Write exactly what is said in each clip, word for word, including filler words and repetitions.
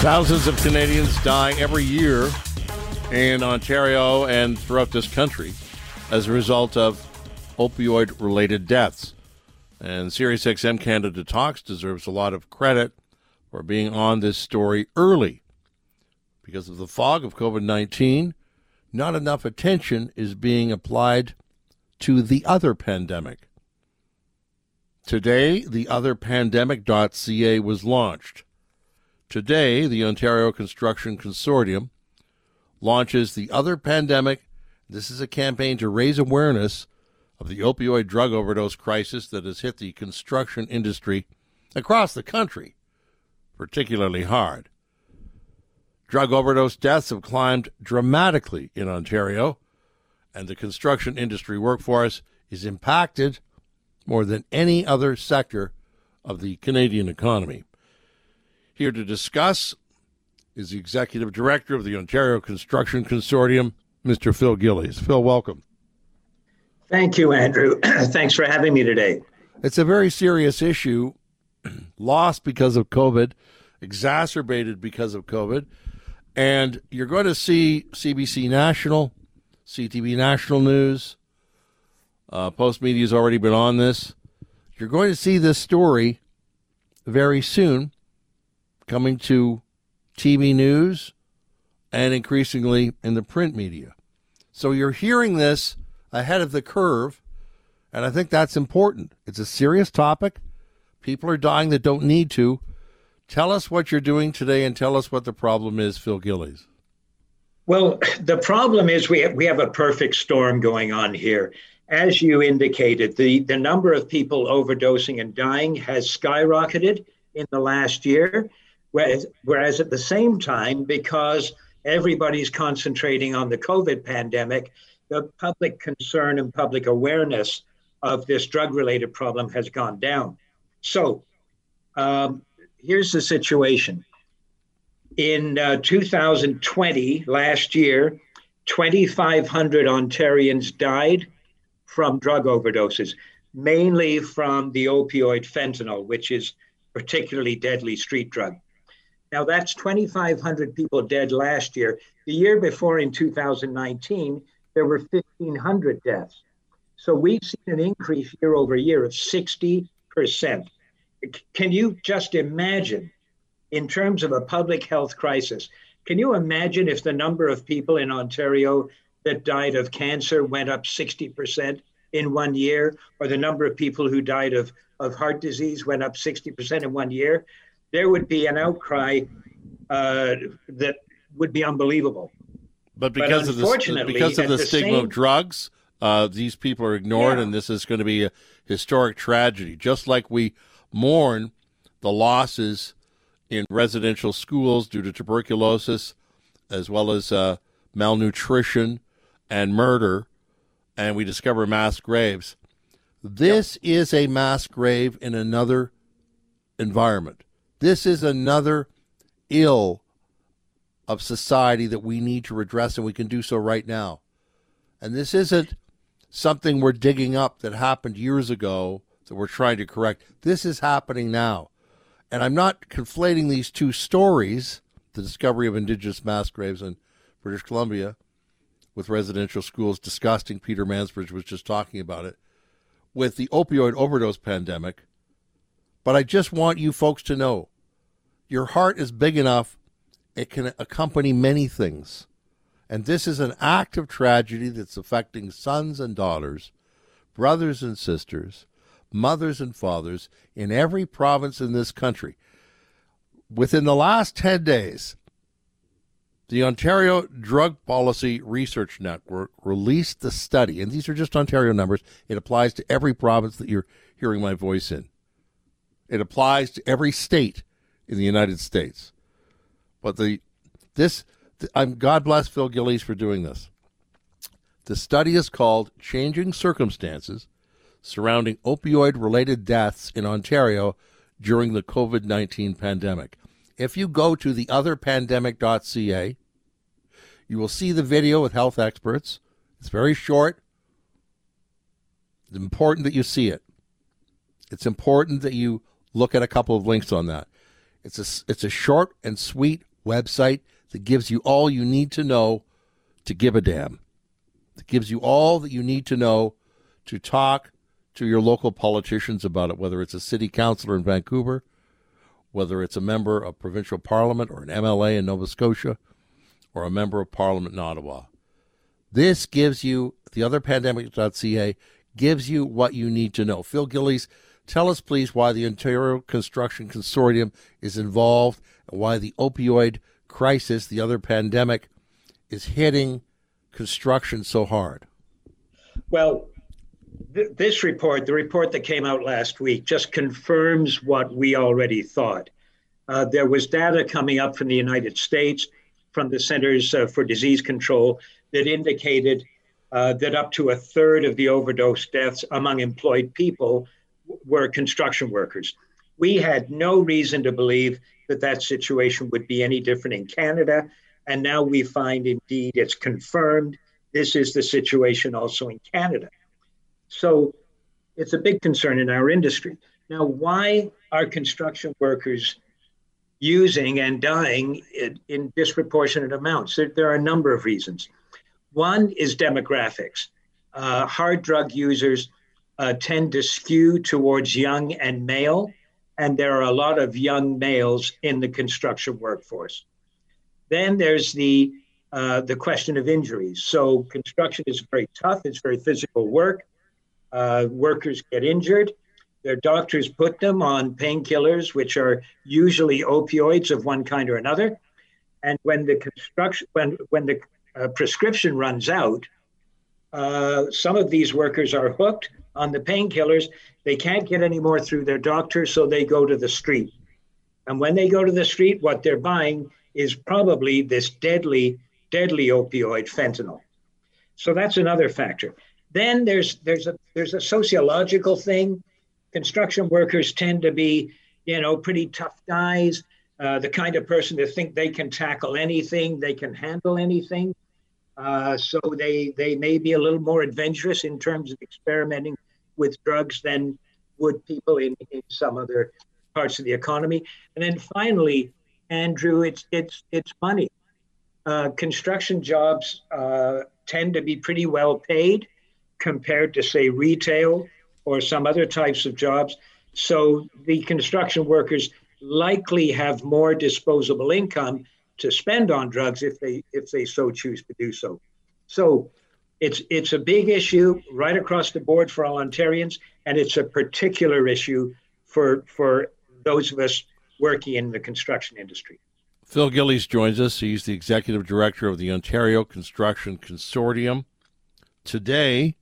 Thousands of Canadians die every year in Ontario and throughout this country as a result of opioid-related deaths. And SiriusXM Canada Talks deserves a lot of credit for being on this story early. Because of the fog of covid nineteen, not enough attention is being applied to the other pandemic. Today, the other pandemic dot c a was launched. Today, the Ontario Construction Consortium launches The Other Pandemic. This is a campaign to raise awareness of the opioid drug overdose crisis that has hit the construction industry across the country particularly hard. Drug overdose deaths have climbed dramatically in Ontario, and the construction industry workforce is impacted more than any other sector of the Canadian economy. Here to discuss is the Executive Director of the Ontario Construction Consortium, Mister Phil Gillies. Phil, welcome. Thank you, Andrew. Thanks for having me today. It's a very serious issue, lost because of COVID, exacerbated because of COVID, and you're going to see C B C National, C T V National News, uh, Postmedia has already been on this. You're going to see this story very soon coming to T V news and increasingly in the print media. So you're hearing this ahead of the curve, and I think that's important. It's a serious topic. People are dying that don't need to. Tell us what you're doing today and tell us what the problem is, Phil Gillies. Well, the problem is we have, we have a perfect storm going on here. As you indicated, the, the number of people overdosing and dying has skyrocketed in the last year. Whereas, whereas at the same time, because everybody's concentrating on the COVID pandemic, the public concern and public awareness of this drug-related problem has gone down. So um, here's the situation. In uh, two thousand twenty, last year, twenty-five hundred Ontarians died from drug overdoses, mainly from the opioid fentanyl, which is particularly deadly street drug. Now, that's twenty-five hundred people dead last year. The year before, in two thousand nineteen, there were fifteen hundred deaths. So we've seen an increase year over year of sixty percent. Can you just imagine, in terms of a public health crisis, can you imagine if the number of people in Ontario that died of cancer went up sixty percent in one year, or the number of people who died of, of heart disease went up sixty percent in one year? There would be an outcry uh, that would be unbelievable. But because but of the because of the, the stigma same... of drugs, uh, these people are ignored, yeah. And this is going to be a historic tragedy. Just like we mourn the losses in residential schools due to tuberculosis, as well as uh, malnutrition and murder, and we discover mass graves. This yep. is a mass grave in another environment. This is another ill of society that we need to redress, and we can do so right now. And this isn't something we're digging up that happened years ago that we're trying to correct. This is happening now. And I'm not conflating these two stories, the discovery of Indigenous mass graves in British Columbia with residential schools, disgusting. Peter Mansbridge was just talking about it, with the opioid overdose pandemic. But I just want you folks to know, your heart is big enough, it can accompany many things. And this is an act of tragedy that's affecting sons and daughters, brothers and sisters, mothers and fathers in every province in this country. Within the last ten days, the Ontario Drug Policy Research Network released the study, and these are just Ontario numbers. It applies to every province that you're hearing my voice in. It applies to every state in the United States. But the this, the, I'm God bless Phil Gillies for doing this. The study is called Changing Circumstances Surrounding Opioid-Related Deaths in Ontario During the COVID nineteen Pandemic. If you go to the other pandemic dot c a, you will see the video with health experts. It's very short. It's important that you see it. It's important that you look at a couple of links on that. It's a, it's a short and sweet website that gives you all you need to know to give a damn. It gives you all that you need to know to talk to your local politicians about it, whether it's a city councilor in Vancouver, whether it's a member of provincial parliament or an M L A in Nova Scotia, or a member of parliament in Ottawa. This gives you, the other pandemic dot c a gives you what you need to know. Phil Gillies, tell us please why the Ontario Construction Consortium is involved and why the opioid crisis, the other pandemic, is hitting construction so hard. Well, th- this report, the report that came out last week, just confirms what we already thought. Uh, there was data coming up from the United States, from the Centers uh, for Disease Control, that indicated uh, that up to a third of the overdose deaths among employed people w- were construction workers. We had no reason to believe that that situation would be any different in Canada. And now we find indeed it's confirmed this is the situation also in Canada. So it's a big concern in our industry. Now, why are construction workers using and dying in, in disproportionate amounts? There, there are a number of reasons. One is demographics. Uh, hard drug users uh, tend to skew towards young and male, and there are a lot of young males in the construction workforce. Then there's the uh, the question of injuries. So construction is very tough. It's very physical work. Uh, workers get injured. Their doctors put them on painkillers, which are usually opioids of one kind or another. And when the construction, when when the uh, prescription runs out, uh, some of these workers are hooked on the painkillers. They can't get any more through their doctor, so they go to the street. And when they go to the street, what they're buying is probably this deadly, deadly opioid, fentanyl. So that's another factor. Then there's there's a there's a sociological thing. Construction workers tend to be, you know, pretty tough guys, uh, the kind of person that think they can tackle anything, they can handle anything. Uh, so they they may be a little more adventurous in terms of experimenting with drugs than would people in, in some other parts of the economy. And then finally, Andrew, it's it's it's money. Uh, construction jobs uh, tend to be pretty well paid compared to, say, retail or some other types of jobs. So the construction workers likely have more disposable income to spend on drugs if they if they so choose to do so. So it's it's a big issue right across the board for all Ontarians, and it's a particular issue for for those of us working in the construction industry. Phil Gillies joins us. He's the executive director of the Ontario Construction Consortium. Today,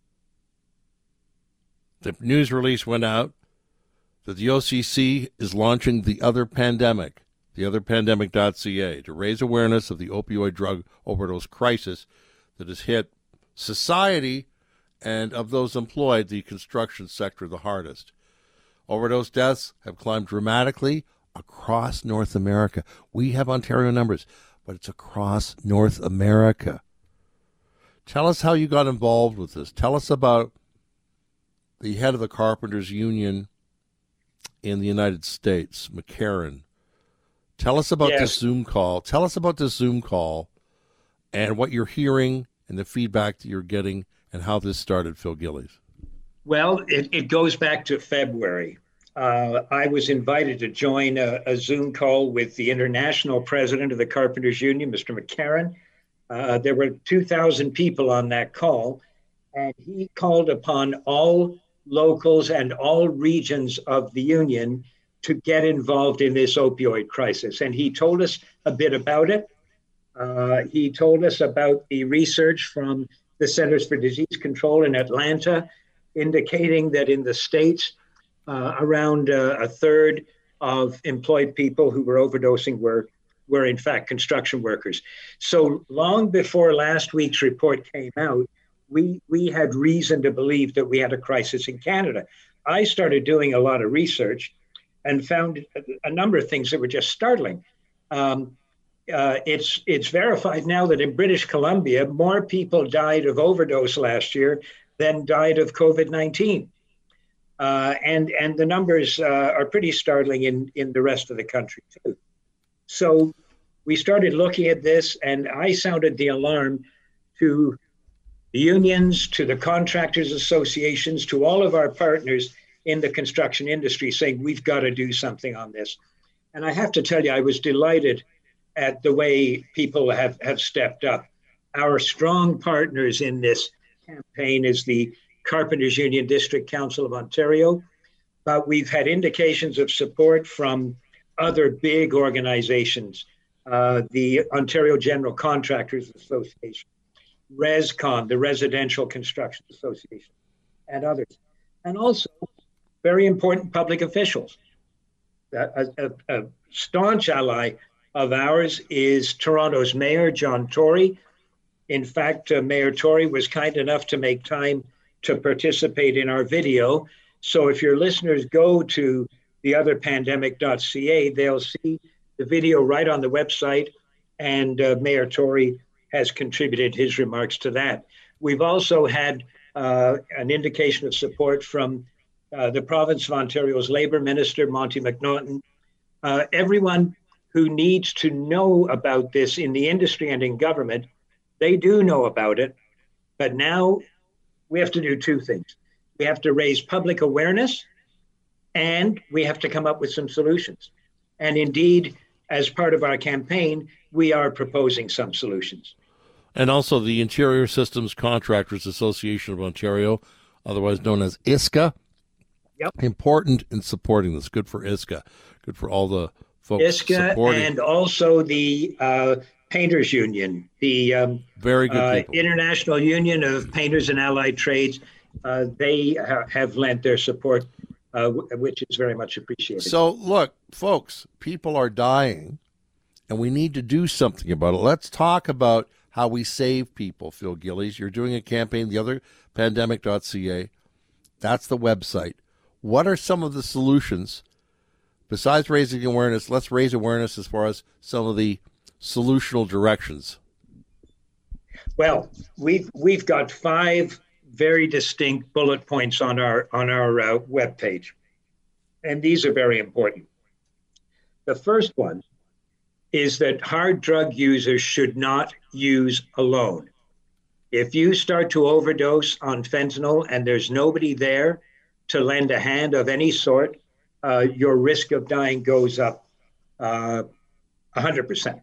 the news release went out that the O C C is launching The Other Pandemic, the other pandemic dot c a, to raise awareness of the opioid drug overdose crisis that has hit society and, of those employed, the construction sector the hardest. Overdose deaths have climbed dramatically across North America. We have Ontario numbers, but it's across North America. Tell us how you got involved with this. Tell us about the head of the Carpenters Union in the United States, McCarran. Tell us about yes. this Zoom call. Tell us about this Zoom call and what you're hearing and the feedback that you're getting and how this started, Phil Gillies. Well, it, it goes back to February. Uh, I was invited to join a, a Zoom call with the international president of the Carpenters Union, Mister McCarran. Uh, there were two thousand people on that call, and he called upon all locals and all regions of the union to get involved in this opioid crisis. And he told us a bit about it. Uh, he told us about the research from the Centers for Disease Control in Atlanta, indicating that in the States, uh, around uh, a third of employed people who were overdosing were, were in fact construction workers. So long before last week's report came out, we, we had reason to believe that we had a crisis in Canada. I started doing a lot of research and found a number of things that were just startling. Um, uh, it's it's verified now that in British Columbia, more people died of overdose last year than died of COVID nineteen. Uh, and, and the numbers uh, are pretty startling in, in the rest of the country, too. So we started looking at this, and I sounded the alarm to the unions, to the contractors associations, to all of our partners in the construction industry, saying we've got to do something on this. And I have to tell you, I was delighted at the way people have, have stepped up. Our strong partners in this campaign is the Carpenters Union District Council of Ontario, but we've had indications of support from other big organizations, uh, the Ontario General Contractors Association, ResCon, the Residential Construction Association, and others. And also very important public officials. A, a, a staunch ally of ours is Toronto's Mayor, John Tory. In fact, uh, Mayor Tory was kind enough to make time to participate in our video. So if your listeners go to the other pandemic dot c a, they'll see the video right on the website, and uh, Mayor Tory has contributed his remarks to that. We've also had uh, an indication of support from uh, the province of Ontario's Labour Minister, Monty McNaughton. Uh, everyone who needs to know about this in the industry and in government, they do know about it. But now we have to do two things. We have to raise public awareness, and we have to come up with some solutions. And indeed, as part of our campaign, we are proposing some solutions. And also the Interior Systems Contractors Association of Ontario, otherwise known as I S C A. Yep. Important in supporting this. Good for I S C A. Good for all the folks I S C A supporting. And also the uh, Painters Union, the um, Very good uh, people. International Union of Painters and Allied Trades. Uh, they ha- have lent their support, uh, w- which is very much appreciated. So, look, folks, people are dying, and we need to do something about it. Let's talk about how we save people, Phil Gillies. You're doing a campaign, the other pandemic dot c a. That's the website. What are some of the solutions? Besides raising awareness, let's raise awareness as far as some of the solutional directions. Well, we've we've got five very distinct bullet points on our on our uh, webpage, and these are very important. The first one is that hard drug users should not use alone. If you start to overdose on fentanyl and there's nobody there to lend a hand of any sort, uh, your risk of dying goes up uh, one hundred percent.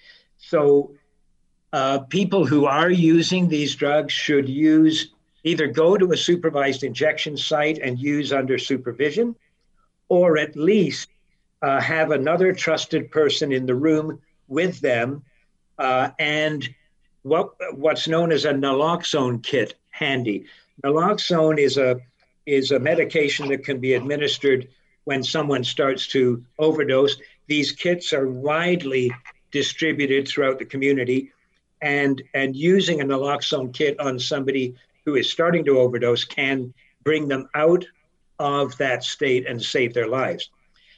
So uh, people who are using these drugs should use either go to a supervised injection site and use under supervision, or at least uh, have another trusted person in the room with them uh, and what what's known as a naloxone kit handy. Naloxone is a is a medication that can be administered when someone starts to overdose. These kits are widely distributed throughout the community, and and using a naloxone kit on somebody who is starting to overdose can bring them out of that state and save their lives.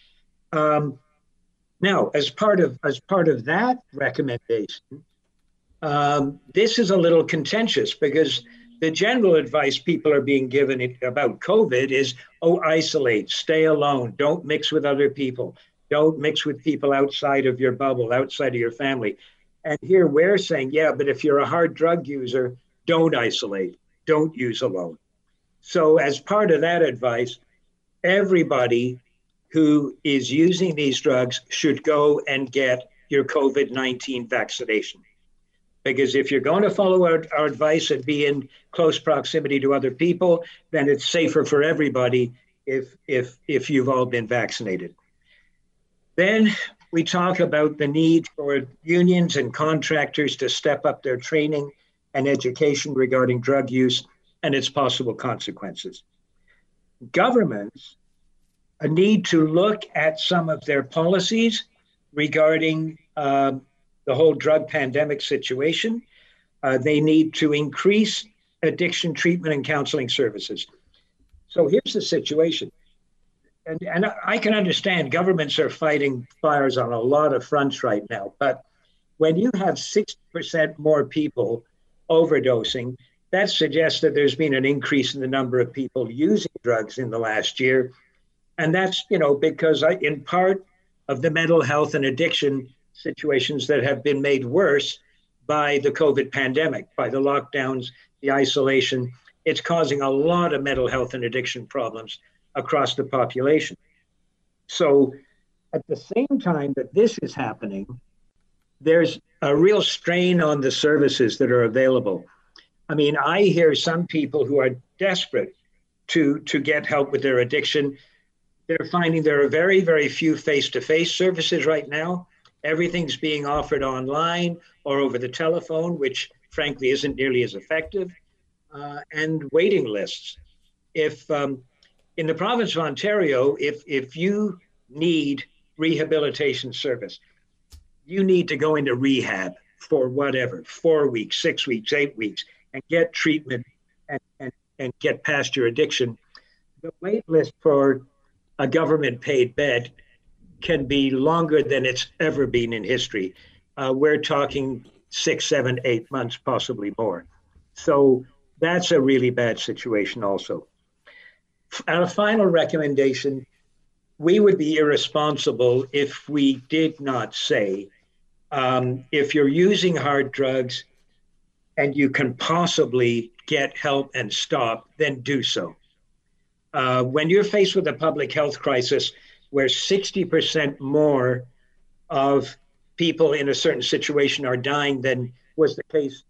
Um, now, as part of as part of that recommendation, um, this is a little contentious because the general advice people are being given about COVID is, oh, isolate, stay alone, don't mix with other people, don't mix with people outside of your bubble, outside of your family. And here we're saying, yeah, but if you're a hard drug user, don't isolate, don't use alone. So as part of that advice, everybody who is using these drugs should go and get your COVID nineteen vaccination. Because if you're going to follow our, our advice and be in close proximity to other people, then it's safer for everybody if if if you've all been vaccinated. Then we talk about the need for unions and contractors to step up their training and education regarding drug use and its possible consequences. Governments need to look at some of their policies regarding um, the whole drug pandemic situation. Uh, they need to increase addiction treatment and counseling services. So here's the situation. And, and I can understand governments are fighting fires on a lot of fronts right now, but when you have sixty percent more people overdosing, that suggests that there's been an increase in the number of people using drugs in the last year. And that's, you know, because I, in part of the mental health and addiction situations that have been made worse by the COVID pandemic, by the lockdowns, the isolation. It's causing a lot of mental health and addiction problems across the population. So at the same time that this is happening, there's a real strain on the services that are available. I mean, I hear some people who are desperate to, to get help with their addiction. They're finding there are very, very few face-to-face services right now. Everything's being offered online or over the telephone, which frankly isn't nearly as effective, uh, and waiting lists. If um, in the province of Ontario, if if you need rehabilitation service, you need to go into rehab for whatever, four weeks, six weeks, eight weeks, and get treatment and, and, and get past your addiction. The wait list for a government paid bed can be longer than it's ever been in history. Uh, we're talking six, seven, eight months, possibly more. So that's a really bad situation also. And a final recommendation, we would be irresponsible if we did not say, um, if you're using hard drugs and you can possibly get help and stop, then do so. Uh, when you're faced with a public health crisis where sixty percent more of people in a certain situation are dying than was the case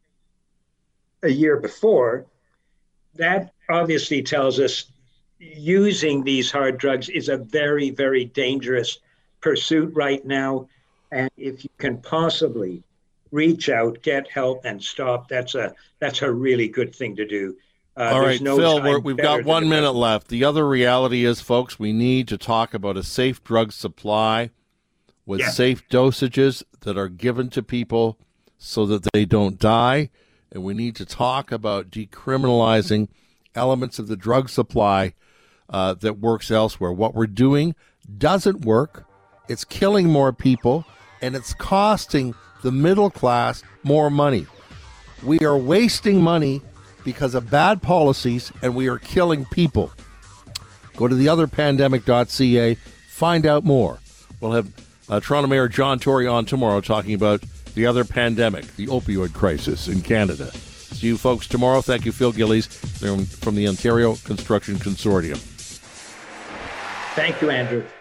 a year before, that obviously tells us using these hard drugs is a very, very dangerous pursuit right now. And if you can possibly reach out, get help, and stop, that's a that's a really good thing to do. Uh, All right, no Phil, we're, we've got one minute left. The other reality is, folks, we need to talk about a safe drug supply with yeah. safe dosages that are given to people so that they don't die. And we need to talk about decriminalizing elements of the drug supply uh, that works elsewhere. What we're doing doesn't work. It's killing more people, and it's costing the middle class more money. We are wasting money because of bad policies, and we are killing people. Go to the other pandemic dot c a, find out more. We'll have uh, Toronto Mayor John Tory on tomorrow talking about the other pandemic, the opioid crisis in Canada. See you folks tomorrow. Thank you, Phil Gillies, from the Ontario Construction Consortium. Thank you, Andrew.